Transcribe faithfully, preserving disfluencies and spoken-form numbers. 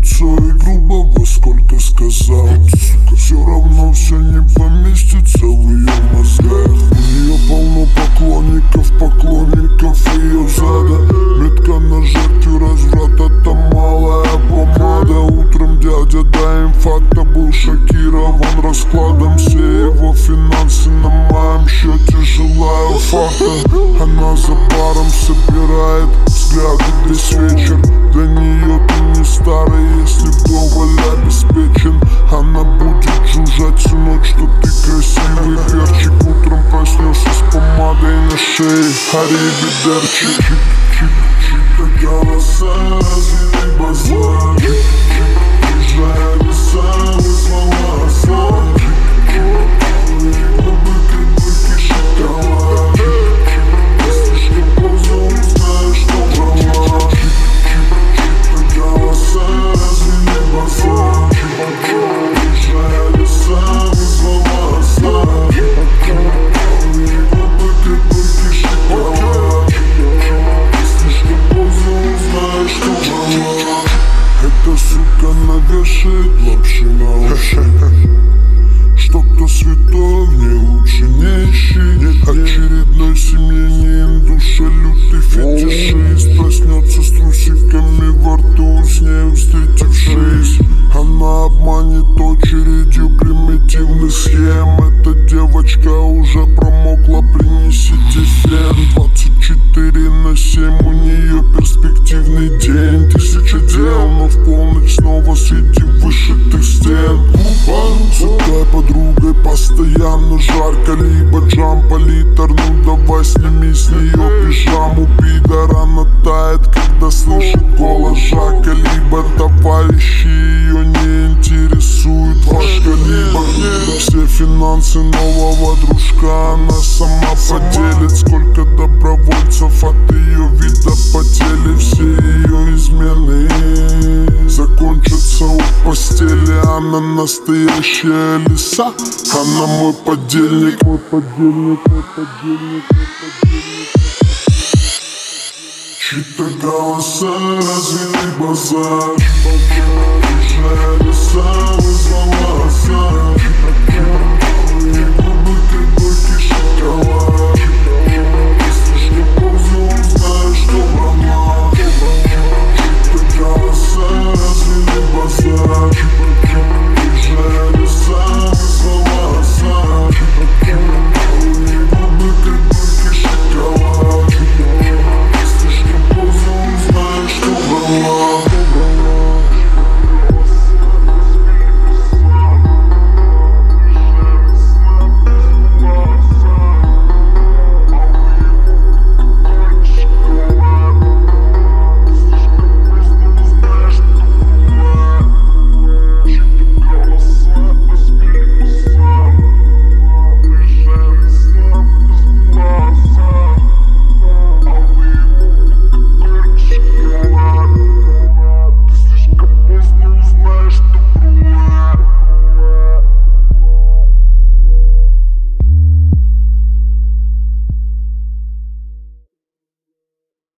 лицо и грубо во сколько сказал. Сука, все равно все не поместится в ее мозгах. У нее полно поклонников, поклонников ее зада. Метка на жертве разврата, там малая помада. Утром дядя до инфаркта был шокирован раскладом. Все его финансы на моем счете, желаю факта. Она за баром собирает взгляды весь вечер. Для нее ты не старый, если вдоволь обеспечен. Она будет жужжать всю ночь, что ты красивый перчик. Утром проснешься с помадой на шее, аривидерчи. Чик-чик-чик, голоса развели базар. Чик-чик, чужая леса вызвала осла. Чик-чик, быки-быки, шоколад. Чик-чик, если что поздно, узнаешь, что брала. Чик-чик, голоса развели базар. Чик-чик, чужая леса вызвала осла. Чик-чик, быки-быки, шоколад. Эта сука навешает лапши на уши. Что кто святой, мне лучше не ищи. Очередной семье не индуша, лютый фетишист. Проснется с трусиками во рту, с нею встретившись. Она обманет очередью примитивных схем. Эта девочка уже промокла, принесите фен. Двадцать четыре на семь, у нее перспективный день. Тысяча дел, но в полночь снова среди вышитых стен. С этой подругой постоянно жарко, либо джампа литр. Ну давай сними с нее пижаму. Пидор, она тает, когда слышит голос Жака. Либо товарищи ее не интересует ваш калибр. Все финансы нового дружка она сама поделит. Сколько добровольцев от ее вида потели. Все ее измены закончатся у постели. Она настоящая лиса, она мой подельник. Мой подельник, мой подельник, мой подельник. Чьи-то голоса развели базар. Чужая лиса вызвала осад.